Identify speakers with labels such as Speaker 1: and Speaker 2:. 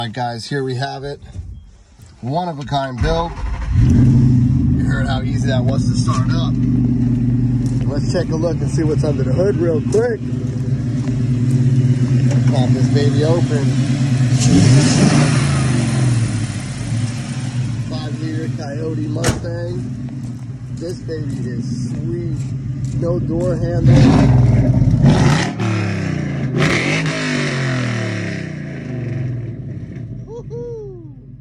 Speaker 1: Alright guys, here we have it. One of a kind build. You heard how easy that was to start up. Let's take a look and see what's under the hood real quick. Pop this baby open. 5-liter Coyote Mustang. This baby is sweet. No door handle.